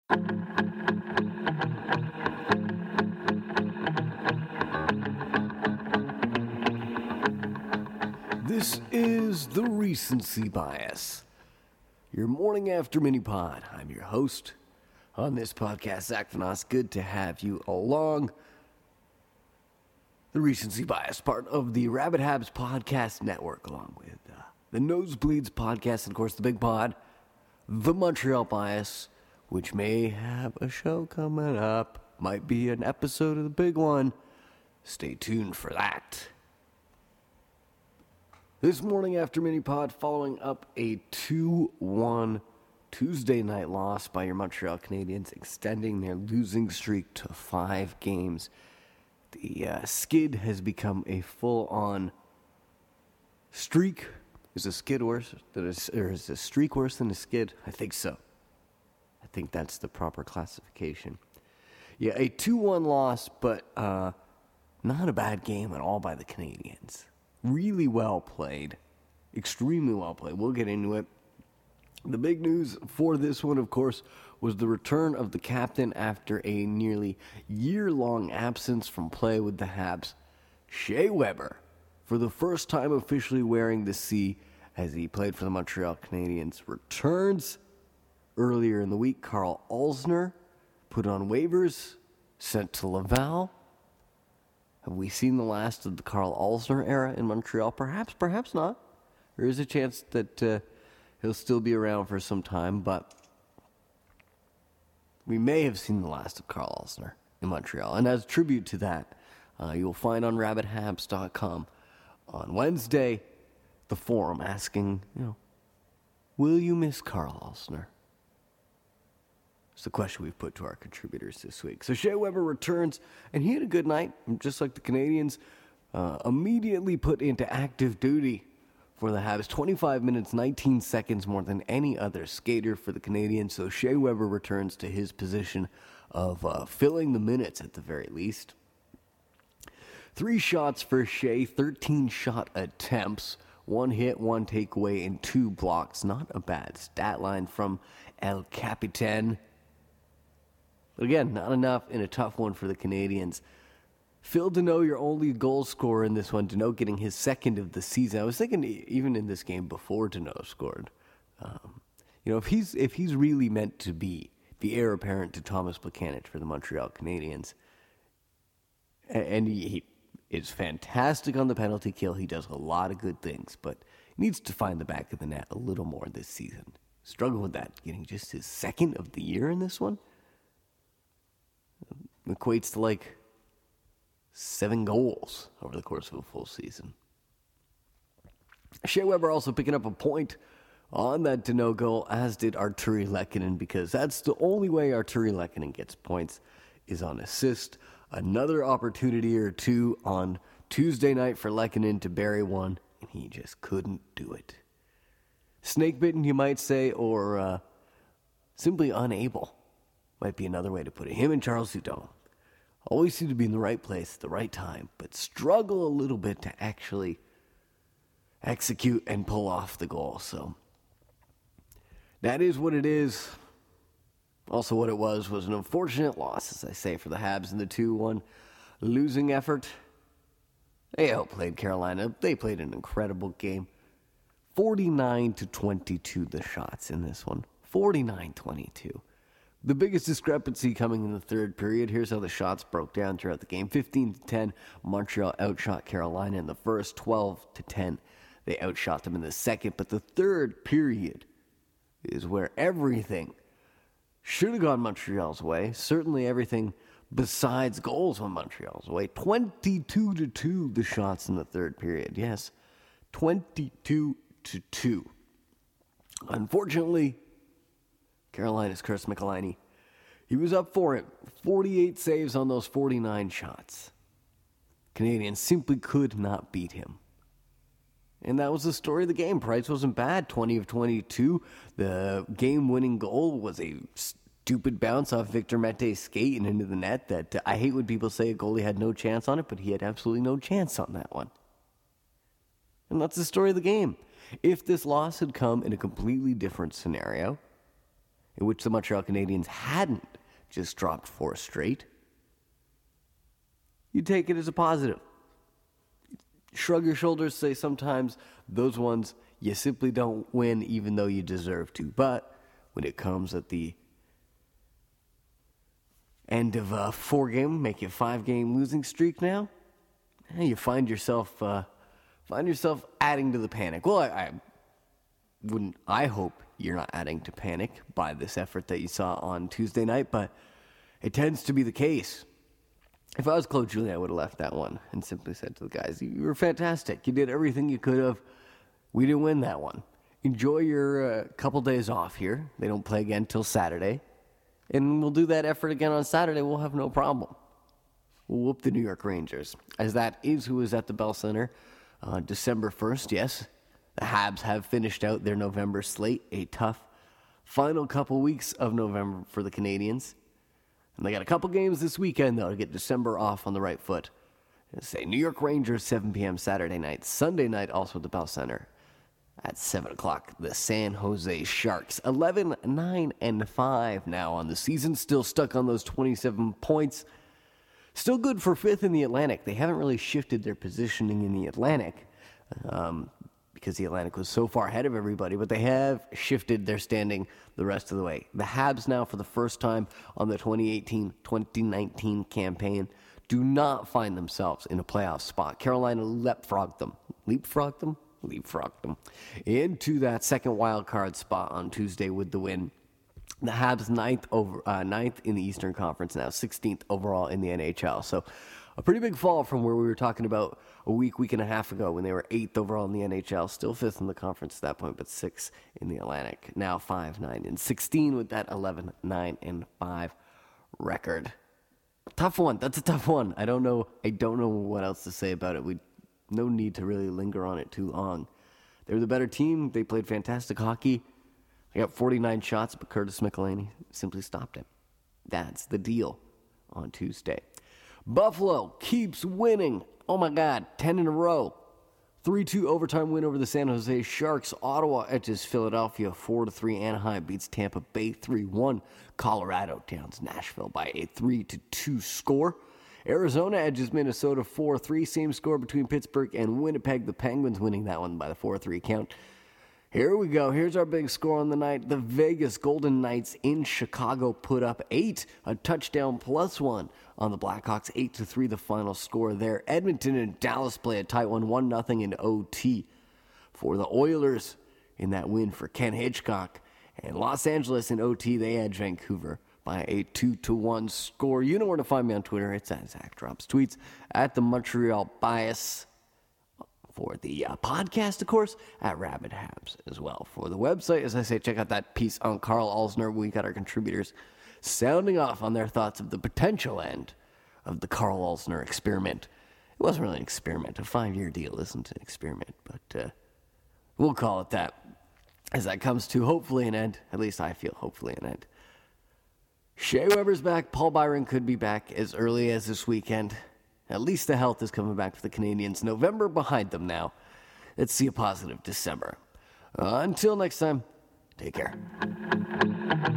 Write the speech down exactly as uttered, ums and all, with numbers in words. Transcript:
This is the Recency Bias, your morning after mini pod. I'm your host on this podcast, Zach Vanas. Good to have you along. The Recency Bias, part of the Rabbit Habs podcast network, along with uh, the Nosebleeds podcast, and of course the Big Pod, the Montreal Bias, which may have a show coming up. Might be an episode of the big one. Stay tuned for that. This morning after mini pod, following up a two one Tuesday night loss by your Montreal Canadiens, extending their losing streak to five games. The uh, skid has become a full-on streak. Is a skid worse than a, or is a streak worse than a skid? I think so. I think that's the proper classification. Yeah, a two one loss, but uh, not a bad game at all by the Canadiens. Really well played. Extremely well played. We'll get into it. The big news for this one, of course, was the return of the captain after a nearly year-long absence from play with the Habs. Shea Weber, for the first time officially wearing the C as he played for the Montreal Canadiens, returns. Earlier in the week, Karl Alzner put on waivers, sent to Laval. Have we seen the last of the Karl Alzner era in Montreal? Perhaps, perhaps not. There is a chance that uh, he'll still be around for some time, but we may have seen the last of Karl Alzner in Montreal. And as tribute to that, uh, you'll find on rabbit habs dot com on Wednesday the forum asking, you know, will you miss Karl Alzner? It's the question we've put to our contributors this week. So Shea Weber returns, and he had a good night, just like the Canadiens, uh, immediately put into active duty for the Habs. twenty-five minutes, nineteen seconds more than any other skater for the Canadiens. So Shea Weber returns to his position of uh, filling the minutes at the very least. Three shots for Shea, thirteen shot attempts, one hit, one takeaway, and two blocks. Not a bad stat line from El Capitan. But again, not enough in a tough one for the Canadiens. Phil Deneau, your only goal scorer in this one. Deneau getting his second of the season. I was thinking even in this game before Deneau scored. Um, you know, if he's if he's really meant to be the heir apparent to Thomas Plekanec for the Montreal Canadiens, and he, he is fantastic on the penalty kill. He does a lot of good things, but he needs to find the back of the net a little more this season. Struggle with that, getting just his second of the year in this one. Equates to like seven goals over the course of a full season. Shea Weber also picking up a point on that Deneau goal, as did Artturi Lehkonen, because that's the only way Artturi Lehkonen gets points is on assist. Another opportunity or two on Tuesday night for Lehkonen to bury one, and he just couldn't do it. Snake bitten, you might say, or uh, simply unable. Might be another way to put it. Him and Charles Hudon always seem to be in the right place at the right time, but struggle a little bit to actually execute and pull off the goal. So that is what it is. Also what it was was an unfortunate loss, as I say, for the Habs in the two one losing effort. They outplayed Carolina. They played an incredible game. forty-nine to twenty-two the shots in this one. forty-nine twenty-two. The biggest discrepancy coming in the third period. Here's how the shots broke down throughout the game. fifteen to ten, Montreal outshot Carolina in the first. twelve to ten, they outshot them in the second. But the third period is where everything should have gone Montreal's way. Certainly everything besides goals went Montreal's way. twenty-two to two, the shots in the third period. Yes, twenty-two to two. Unfortunately, Carolina's Chris McElhinney, he was up for it. forty-eight saves on those forty-nine shots. Canadians simply could not beat him. And that was the story of the game. Price wasn't bad, twenty of twenty-two. The game-winning goal was a stupid bounce off Victor Mete's skate and into the net that uh, I hate when people say a goalie had no chance on it, but he had absolutely no chance on that one. And that's the story of the game. If this loss had come in a completely different scenario, in which the Montreal Canadiens hadn't just dropped four straight, you take it as a positive. Shrug your shoulders, say sometimes those ones you simply don't win even though you deserve to. But when it comes at the end of a four-game, make it five-game losing streak now, you find yourself uh, find yourself adding to the panic. Well, I, I wouldn't. I hope you're not adding to panic by this effort that you saw on Tuesday night, but it tends to be the case. If I was Claude Julien, I would have left that one and simply said to the guys, you were fantastic. You did everything you could have. We didn't win that one. Enjoy your uh, couple days off here. They don't play again till Saturday. And we'll do that effort again on Saturday. We'll have no problem. We'll whoop the New York Rangers, as that is who is at the Bell Center uh, December first. Yes, the Habs have finished out their November slate. A tough final couple weeks of November for the Canadiens. And they got a couple games this weekend, though, to get December off on the right foot. Say New York Rangers, seven p.m. Saturday night. Sunday night, also at the Bell Center at seven o'clock. The San Jose Sharks, eleven, nine, and five now on the season. Still stuck on those twenty-seven points. Still good for fifth in the Atlantic. They haven't really shifted their positioning in the Atlantic um, because the Atlantic was so far ahead of everybody, but they have shifted their standing the rest of the way. The Habs now, for the first time on the twenty eighteen twenty nineteen campaign, do not find themselves in a playoff spot. Carolina leapfrogged them. Leapfrogged them? Leapfrogged them into that second wild card spot on Tuesday with the win. The Habs ninth over uh, ninth in the Eastern Conference now, sixteenth overall in the N H L. So a pretty big fall from where we were talking about a week, week and a half ago when they were eighth overall in the N H L. Still fifth in the conference at that point, but sixth in the Atlantic. Now five, nine, and sixteen with that eleven, nine, and five record. Tough one. That's a tough one. I don't know. I don't know what else to say about it. We no need to really linger on it too long. They were the better team. They played fantastic hockey. They got forty-nine shots, but Curtis McElhinney simply stopped him. That's the deal on Tuesday. Buffalo keeps winning. Oh my God, ten in a row. three two overtime win over the San Jose Sharks. Ottawa edges Philadelphia four to three. Anaheim beats Tampa Bay three one. Colorado downs Nashville by a three to two score. Arizona edges Minnesota four three. Same score between Pittsburgh and Winnipeg. The Penguins winning that one by the four three count. Here we go. Here's our big score on the night. The Vegas Golden Knights in Chicago put up eight, a touchdown plus one on the Blackhawks. eight to three the final score there. Edmonton and Dallas play a tight one, one nothing in O T for the Oilers in that win for Ken Hitchcock. And Los Angeles in O T, they edge Vancouver by a two to one score. You know where to find me on Twitter. It's at Zach Drops Tweets, at the Montreal Bias. For the uh, podcast, of course, at Rabid Habs as well. For the website, as I say, check out that piece on Carl Alsner. We got our contributors sounding off on their thoughts of the potential end of the Carl Alsner experiment. It wasn't really an experiment. A five-year deal isn't an experiment, but uh, we'll call it that. As that comes to hopefully an end, at least I feel hopefully an end. Shea Weber's back. Paul Byron could be back as early as this weekend. At least the health is coming back for the Canadiens. November behind them now. Let's see a positive December. Uh, until next time, take care.